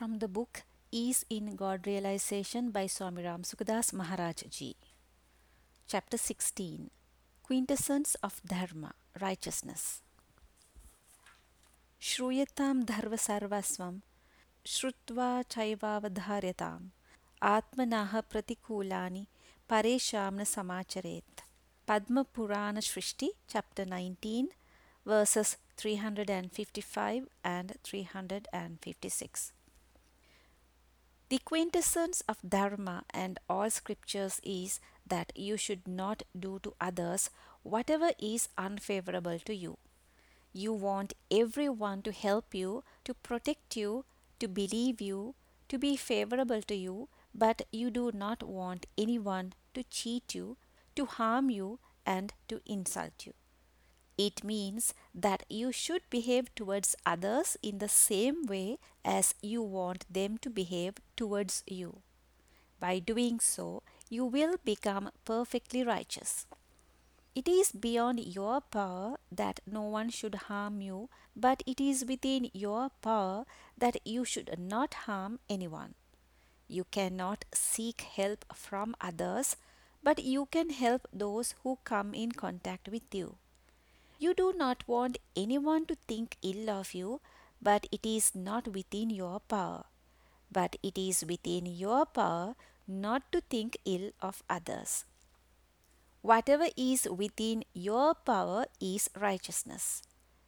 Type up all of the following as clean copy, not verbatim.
from the book Ease in God Realization by Swami Ram Sukadas Maharaj Ji. Chapter 16, Quintessence of Dharma, Righteousness. Shruyatam dharva sarvasvam shrutva chaivavadharyatam atmanaha pratikulani pareshamna samacharet. Padma Purana Shrishti, chapter 19, verses 355 and 356. The quintessence of Dharma and all scriptures is that you should not do to others whatever is unfavorable to you. You want everyone to help you, to protect you, to believe you, to be favorable to you, but you do not want anyone to cheat you, to harm you, and to insult you. It means that you should behave towards others in the same way as you want them to behave towards you. By doing so, you will become perfectly righteous. It is beyond your power that no one should harm you, but it is within your power that you should not harm anyone. You cannot seek help from others, but you can help those who come in contact with you. You do not want anyone to think ill of you, but it is not within your power. But it is within your power not to think ill of others. Whatever is within your power is righteousness.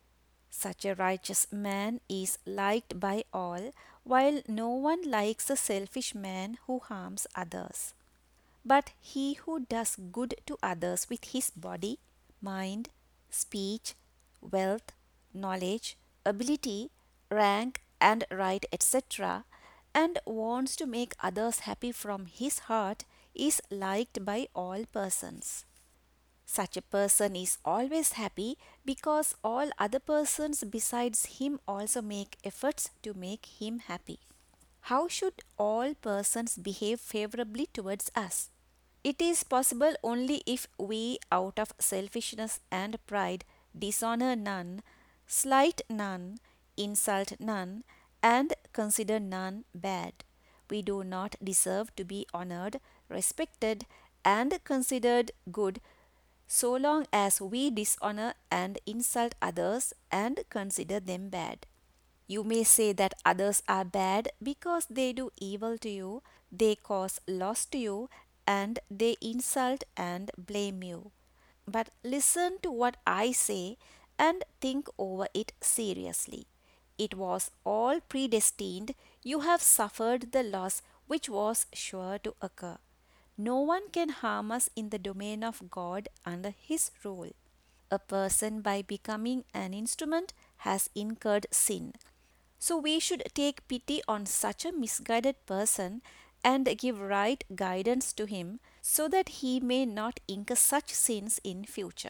Such a righteous man is liked by all, while no one likes a selfish man who harms others. But he who does good to others with his body, mind, speech, wealth, knowledge, ability, rank, and right, etc., and wants to make others happy from his heart is liked by all persons. Such a person is always happy because all other persons besides him also make efforts to make him happy. How should all persons behave favorably towards us? It is possible only if we, out of selfishness and pride, dishonor none, slight none, insult none, and consider none bad. We do not deserve to be honored, respected, and considered good so long as we dishonor and insult others and consider them bad. You may say that others are bad because they do evil to you, they cause loss to you, and they insult and blame you. But listen to what I say and think over it seriously. It was all predestined. You have suffered the loss which was sure to occur. No one can harm us in the domain of God under His rule. A person, by becoming an instrument, has incurred sin. So we should take pity on such a misguided person and give right guidance to him so that he may not incur such sins in future.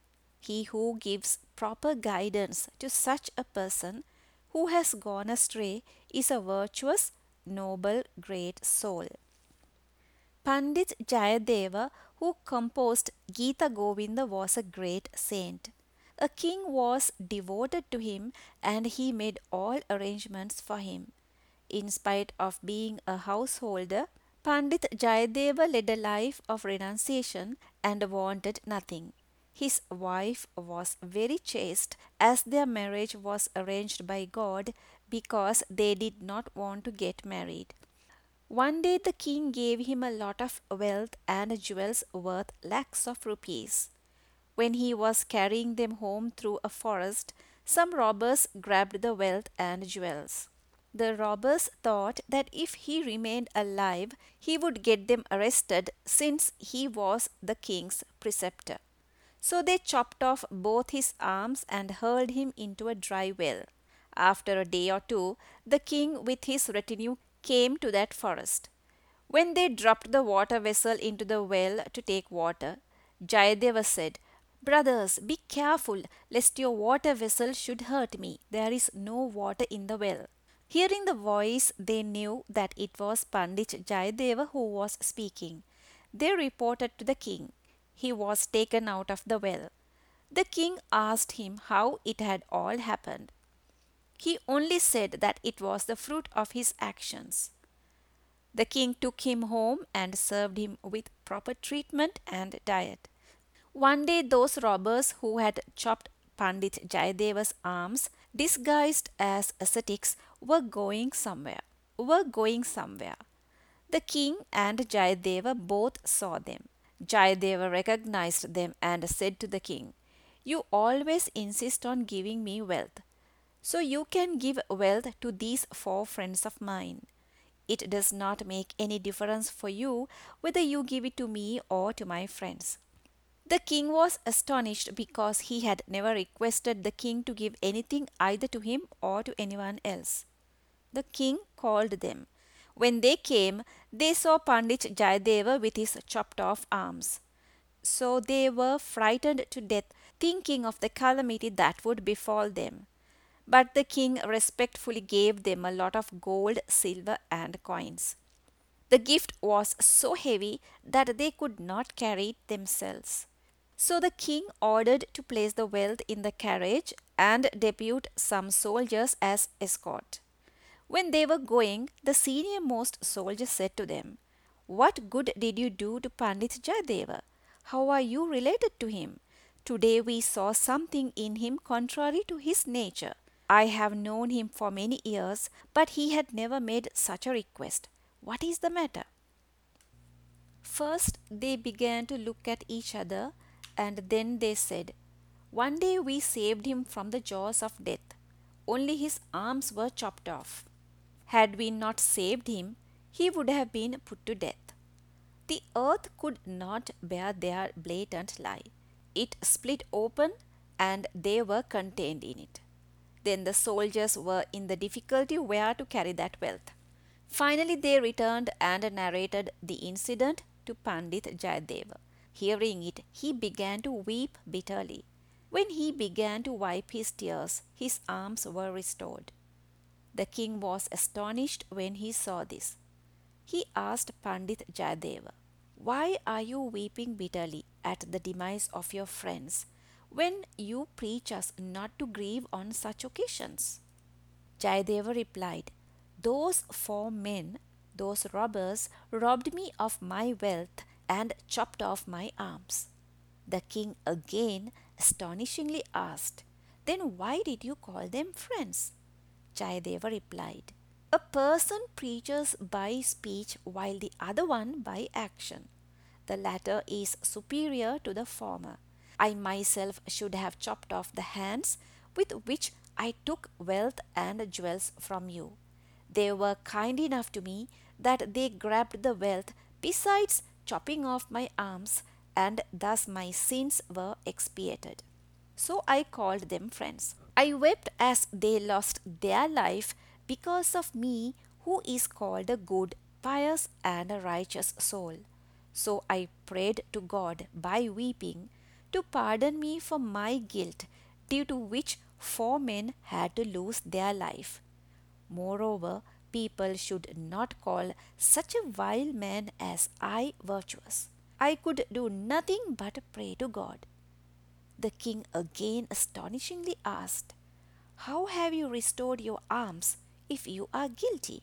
He who gives proper guidance to such a person who has gone astray is a virtuous, noble, great soul. Pandit Jayadeva, who composed Gita Govinda, was a great saint. A king was devoted to him and he made all arrangements for him. In spite of being a householder, Pandit Jayadeva led a life of renunciation and wanted nothing. His wife was very chaste as their marriage was arranged by God because they did not want to get married. One day the king gave him a lot of wealth and jewels worth lakhs of rupees. When he was carrying them home through a forest, some robbers grabbed the wealth and jewels. The robbers thought that if he remained alive, he would get them arrested since he was the king's preceptor. So they chopped off both his arms and hurled him into a dry well. After a day or two, the king with his retinue came to that forest. When they dropped the water vessel into the well to take water, Jayadeva said, "Brothers, be careful lest your water vessel should hurt me. There is no water in the well." Hearing the voice, they knew that it was Pandit Jayadeva who was speaking. They reported to the king. He was taken out of the well. The king asked him how it had all happened. He only said that it was the fruit of his actions. The king took him home and served him with proper treatment and diet. One day, those robbers who had chopped Pandit Jayadeva's arms, disguised as ascetics, Were going somewhere. The king and Jayadeva both saw them. Jayadeva recognized them and said to the king, "You always insist on giving me wealth. So you can give wealth to these four friends of mine. It does not make any difference for you whether you give it to me or to my friends." The king was astonished because he had never requested the king to give anything either to him or to anyone else. The king called them. When they came, they saw Pandit Jayadeva with his chopped off arms. So they were frightened to death, thinking of the calamity that would befall them. But the king respectfully gave them a lot of gold, silver, and coins. The gift was so heavy that they could not carry it themselves. So the king ordered to place the wealth in the carriage and depute some soldiers as escort. When they were going, the senior most soldier said to them, "What good did you do to Pandit Jayadeva? How are you related to him? Today we saw something in him contrary to his nature. I have known him for many years, but he had never made such a request. What is the matter?" First, they began to look at each other, and then they said, "One day we saved him from the jaws of death. Only his arms were chopped off. Had we not saved him, he would have been put to death." The earth could not bear their blatant lie. It split open, and they were contained in it. Then the soldiers were in the difficulty where to carry that wealth. Finally, they returned and narrated the incident to Pandit Jayadeva. Hearing it, he began to weep bitterly. When he began to wipe his tears, his arms were restored. The king was astonished when he saw this. He asked Pandit Jayadeva, "Why are you weeping bitterly at the demise of your friends when you preach us not to grieve on such occasions?" Jayadeva replied, "Those four men, those robbers, robbed me of my wealth and chopped off my arms." The king again astonishingly asked, "Then why did you call them friends?" Jayadeva replied, "A person preaches by speech while the other one by action. The latter is superior to the former. I myself should have chopped off the hands with which I took wealth and jewels from you. They were kind enough to me that they grabbed the wealth besides chopping off my arms, and thus my sins were expiated. So I called them friends. I wept as they lost their life because of me, who is called a good, pious, and a righteous soul. So I prayed to God by weeping to pardon me for my guilt, due to which four men had to lose their life. Moreover, people should not call such a vile man as I virtuous. I could do nothing but pray to God." The king again astonishingly asked, "How have you restored your arms if you are guilty?"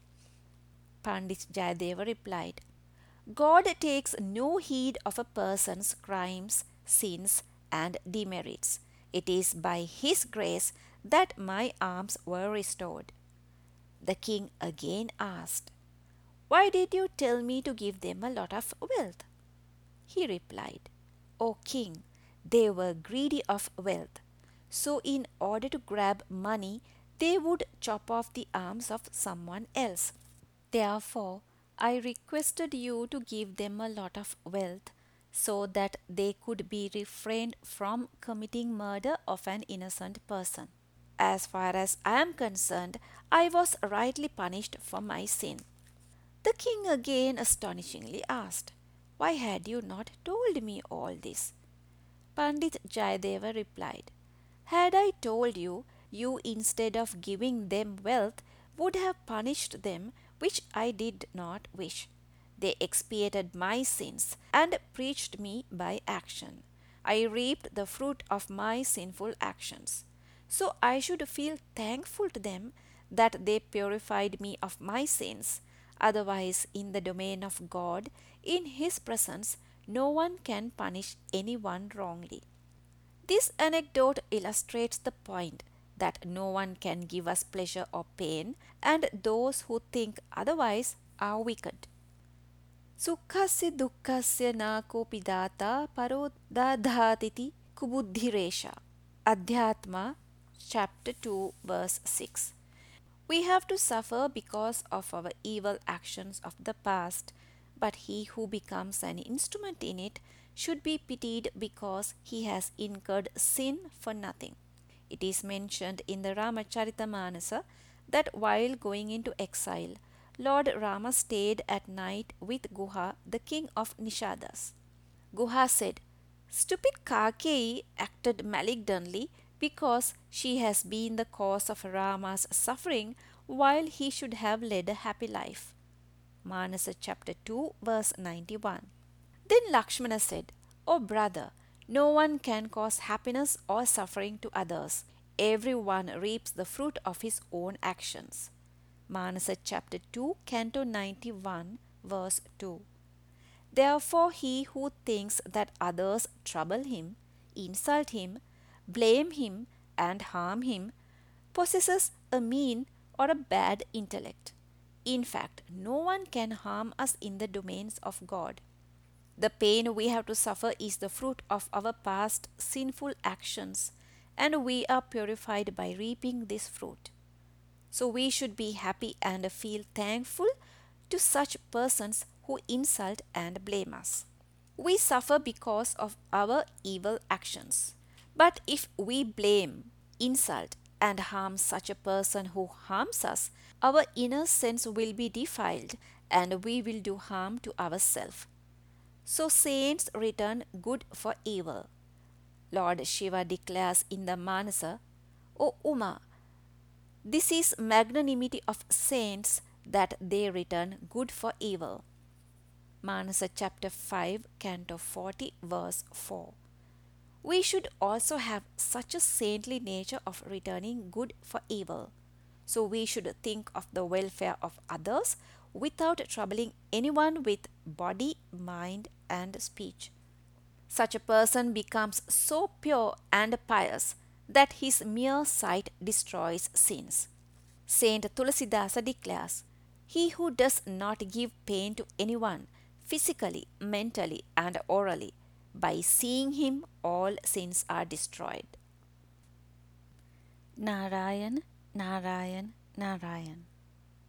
Pandit Jayadeva replied, "God takes no heed of a person's crimes, sins, and demerits. It is by His grace that my arms were restored." The king again asked, "Why did you tell me to give them a lot of wealth?" He replied, "O king, they were greedy of wealth. So, in order to grab money, they would chop off the arms of someone else. Therefore, I requested you to give them a lot of wealth so that they could be refrained from committing murder of an innocent person. As far as I am concerned, I was rightly punished for my sin." The king again astonishingly asked, "Why had you not told me all this?" Pandit Jayadeva replied, "Had I told you, you instead of giving them wealth would have punished them, which I did not wish. They expiated my sins and preached me by action. I reaped the fruit of my sinful actions. So I should feel thankful to them that they purified me of my sins. Otherwise, in the domain of God, in His presence, no one can punish anyone wrongly. This anecdote illustrates the point that no one can give us pleasure or pain, and those who think otherwise are wicked. Sukhasya dukkhasya na kopi data paro dadhatiti kubuddhiresha. Adhyatma, chapter 2, verse 6. We have to suffer because of our evil actions of the past, but he who becomes an instrument in it should be pitied because he has incurred sin for nothing. It is mentioned in the Ramacharitamanasa that while going into exile, Lord Rama stayed at night with Guha, the king of Nishadas. Guha said, "Stupid Kakeyi acted malignantly because she has been the cause of Rama's suffering while he should have led a happy life." Manasa chapter 2, verse 91. Then Lakshmana said, "O brother, no one can cause happiness or suffering to others. Everyone reaps the fruit of his own actions." Manasa chapter 2, canto 91, verse 2. Therefore, he who thinks that others trouble him, insult him, blame him, and harm him possesses a mean or a bad intellect. In fact, no one can harm us in the domains of God. The pain we have to suffer is the fruit of our past sinful actions, and we are purified by reaping this fruit. So we should be happy and feel thankful to such persons who insult and blame us. We suffer because of our evil actions. But if we blame, insult, and harm such a person who harms us, our inner sense will be defiled and we will do harm to ourselves. So saints return good for evil. Lord Shiva declares in the Manasa, "O Uma, this is magnanimity of saints that they return good for evil." Manasa chapter 5, canto 40, verse 4. We should also have such a saintly nature of returning good for evil. So we should think of the welfare of others without troubling anyone with body, mind, and speech. Such a person becomes so pure and pious that his mere sight destroys sins. Saint Tulasidasa declares, "He who does not give pain to anyone, physically, mentally, and orally, by seeing him, all sins are destroyed." Narayan, Narayan, Narayan.